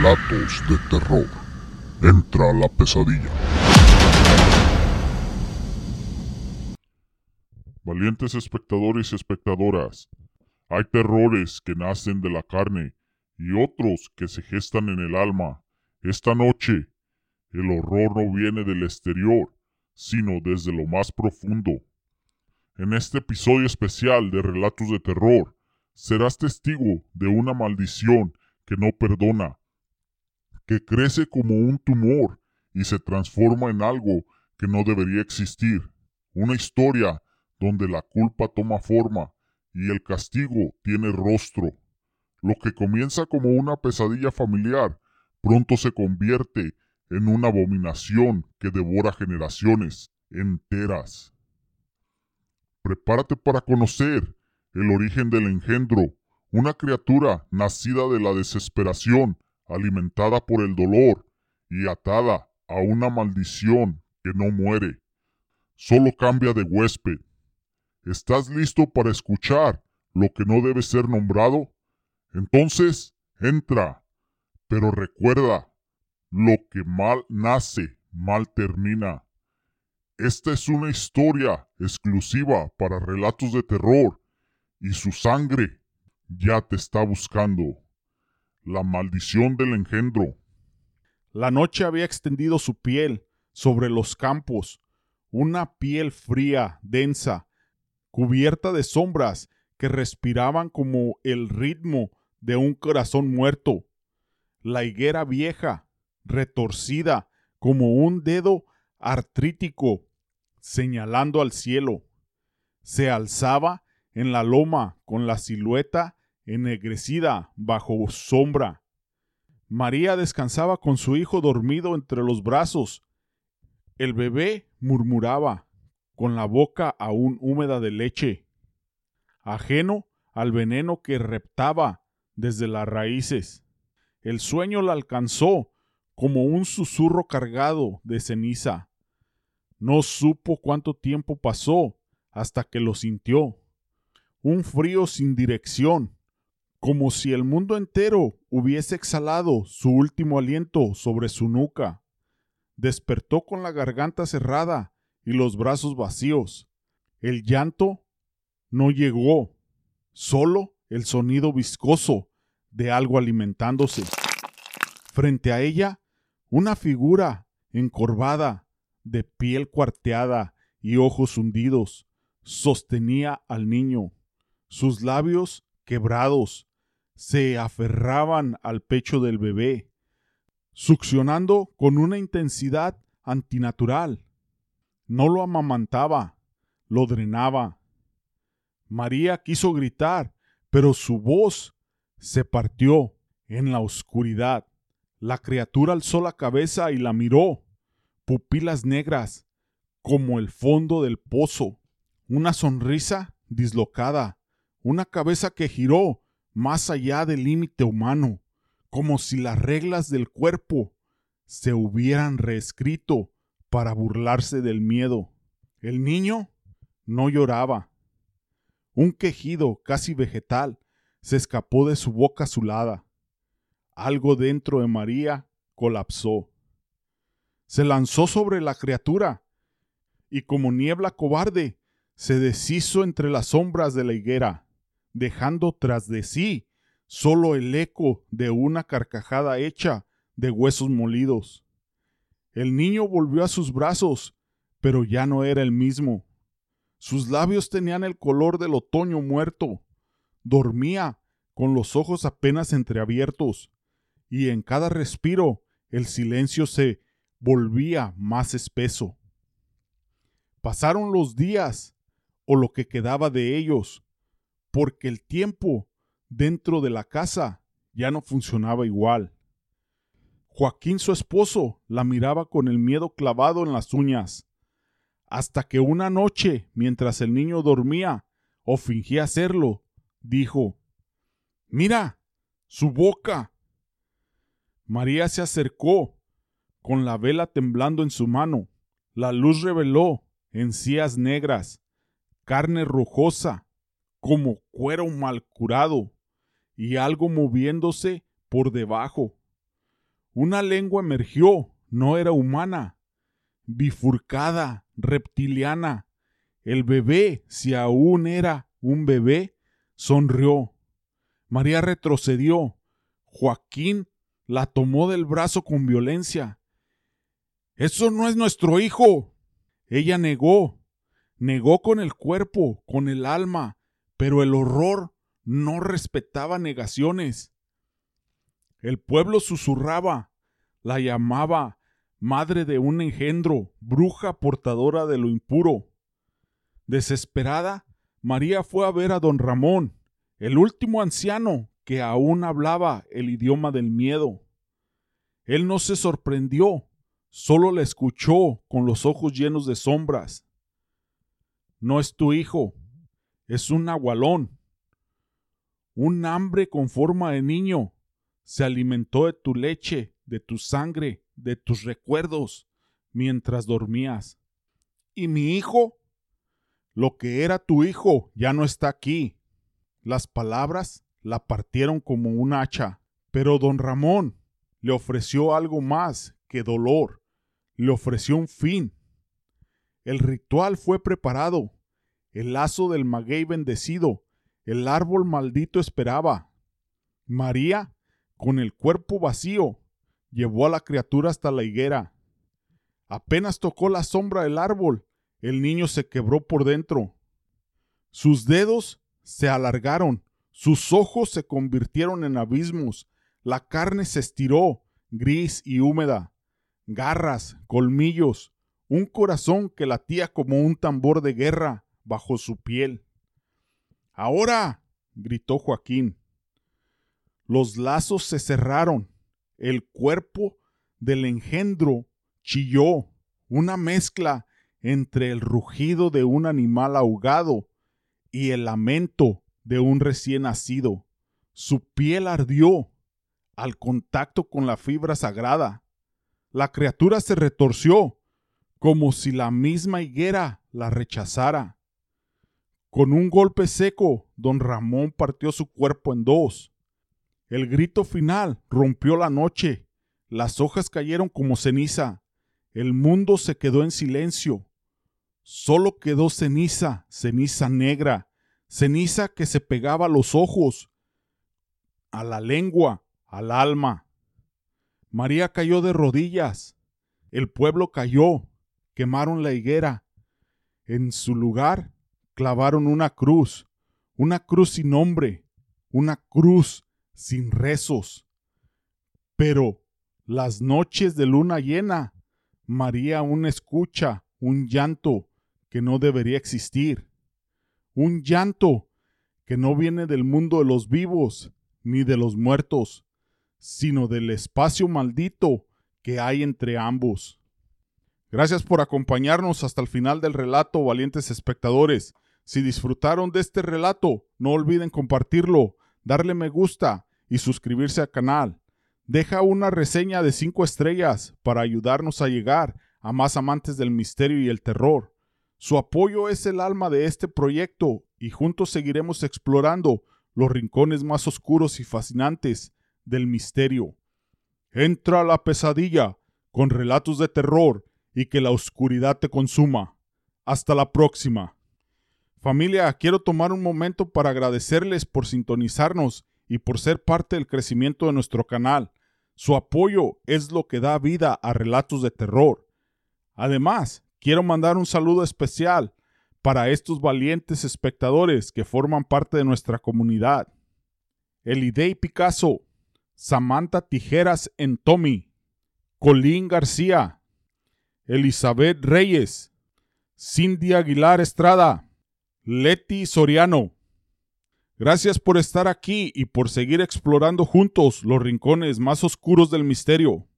Relatos de terror. Entra la pesadilla. Valientes espectadores y espectadoras, hay terrores que nacen de la carne y otros que se gestan en el alma. Esta noche, el horror no viene del exterior, sino desde lo más profundo. En este episodio especial de Relatos de Terror, serás testigo de una maldición que no perdona, que crece como un tumor y se transforma en algo que no debería existir. Una historia donde la culpa toma forma y el castigo tiene rostro. Lo que comienza como una pesadilla familiar, pronto se convierte en una abominación que devora generaciones enteras. Prepárate para conocer el origen del engendro, una criatura nacida de la desesperación, alimentada por el dolor y atada a una maldición que no muere, solo cambia de huésped. ¿Estás listo para escuchar lo que no debe ser nombrado? Entonces, entra, pero recuerda, lo que mal nace, mal termina. Esta es una historia exclusiva para Relatos de Terror y su sangre ya te está buscando. La maldición del engendro. La noche había extendido su piel sobre los campos, una piel fría, densa, cubierta de sombras que respiraban como el ritmo de un corazón muerto. La higuera vieja, retorcida como un dedo artrítico, señalando al cielo, se alzaba en la loma con la silueta ennegrecida bajo sombra. María descansaba con su hijo dormido entre los brazos. El bebé murmuraba, con la boca aún húmeda de leche, ajeno al veneno que reptaba desde las raíces. El sueño la alcanzó como un susurro cargado de ceniza. No supo cuánto tiempo pasó hasta que lo sintió. Un frío sin dirección, como si el mundo entero hubiese exhalado su último aliento sobre su nuca. Despertó con la garganta cerrada y los brazos vacíos. El llanto no llegó, solo el sonido viscoso de algo alimentándose. Frente a ella, una figura encorvada, de piel cuarteada y ojos hundidos, sostenía al niño. Sus labios, quebrados, se aferraban al pecho del bebé, succionando con una intensidad antinatural. No lo amamantaba, lo drenaba. María quiso gritar, pero su voz se partió en la oscuridad. La criatura alzó la cabeza y la miró, pupilas negras como el fondo del pozo, una sonrisa dislocada, una cabeza que giró más allá del límite humano, como si las reglas del cuerpo se hubieran reescrito para burlarse del miedo. El niño no lloraba. Un quejido casi vegetal se escapó de su boca azulada. Algo dentro de María colapsó. Se lanzó sobre la criatura y como niebla cobarde se deshizo entre las sombras de la higuera, dejando tras de sí solo el eco de una carcajada hecha de huesos molidos. El niño volvió a sus brazos, pero ya no era el mismo. Sus labios tenían el color del otoño muerto. Dormía con los ojos apenas entreabiertos, y en cada respiro el silencio se volvía más espeso. Pasaron los días, o lo que quedaba de ellos, porque el tiempo dentro de la casa ya no funcionaba igual. Joaquín, su esposo, la miraba con el miedo clavado en las uñas, hasta que una noche, mientras el niño dormía, o fingía hacerlo, dijo: «¡Mira! ¡Su boca!». María se acercó, con la vela temblando en su mano. La luz reveló encías negras, carne rojosa, como cuero mal curado, y algo moviéndose por debajo. Una lengua emergió, no era humana, bifurcada, reptiliana. El bebé, si aún era un bebé, sonrió. María retrocedió. Joaquín la tomó del brazo con violencia. ¡Eso no es nuestro hijo! Ella negó con el cuerpo, con el alma, pero el horror no respetaba negaciones. El pueblo susurraba, la llamaba madre de un engendro, bruja portadora de lo impuro. Desesperada, María fue a ver a don Ramón, el último anciano que aún hablaba el idioma del miedo. Él no se sorprendió, solo la escuchó con los ojos llenos de sombras. No es tu hijo, es un nahualón. Un hambre con forma de niño se alimentó de tu leche, de tu sangre, de tus recuerdos, mientras dormías. ¿Y mi hijo? Lo que era tu hijo ya no está aquí. Las palabras la partieron como un hacha, pero don Ramón le ofreció algo más que dolor, le ofreció un fin. El ritual fue preparado, el lazo del maguey bendecido, el árbol maldito esperaba. María, con el cuerpo vacío, llevó a la criatura hasta la higuera. Apenas tocó la sombra del árbol, el niño se quebró por dentro. Sus dedos se alargaron, sus ojos se convirtieron en abismos, la carne se estiró, gris y húmeda. Garras, colmillos, un corazón que latía como un tambor de guerra bajo su piel. ¡Ahora!, gritó Joaquín. Los lazos se cerraron, el cuerpo del engendro chilló, una mezcla entre el rugido de un animal ahogado y el lamento de un recién nacido. Su piel ardió al contacto con la fibra sagrada. La criatura se retorció, como si la misma higuera la rechazara. Con un golpe seco, don Ramón partió su cuerpo en dos. El grito final rompió la noche. Las hojas cayeron como ceniza. El mundo se quedó en silencio. Solo quedó ceniza, ceniza negra, ceniza que se pegaba a los ojos, a la lengua, al alma. María cayó de rodillas. El pueblo cayó. Quemaron la higuera. En su lugar clavaron una cruz sin nombre, una cruz sin rezos. Pero las noches de luna llena, María aún escucha un llanto que no debería existir. Un llanto que no viene del mundo de los vivos ni de los muertos, sino del espacio maldito que hay entre ambos. Gracias por acompañarnos hasta el final del relato, valientes espectadores. Si disfrutaron de este relato, no olviden compartirlo, darle me gusta y suscribirse al canal. Deja una reseña de 5 estrellas para ayudarnos a llegar a más amantes del misterio y el terror. Su apoyo es el alma de este proyecto y juntos seguiremos explorando los rincones más oscuros y fascinantes del misterio. Entra a la pesadilla con relatos de terror y que la oscuridad te consuma. Hasta la próxima. Familia, quiero tomar un momento para agradecerles por sintonizarnos y por ser parte del crecimiento de nuestro canal. Su apoyo es lo que da vida a relatos de terror. Además, quiero mandar un saludo especial para estos valientes espectadores que forman parte de nuestra comunidad. Elidei Picasso, Samantha Tijeras en Tommy, Colín García, Elizabeth Reyes, Cindy Aguilar Estrada, Leti Soriano. Gracias por estar aquí y por seguir explorando juntos los rincones más oscuros del misterio.